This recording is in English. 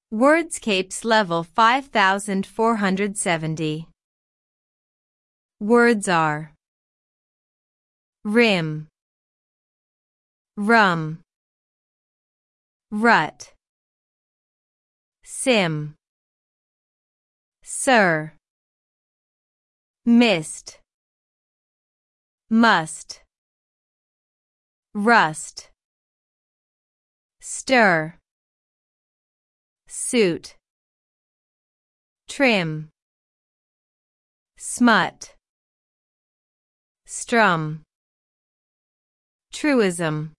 Wordscapes level 5470. Words are rim, rum, rut, sim, sir, mist, must, rust, stir, suit, trim, smut, strum, truism.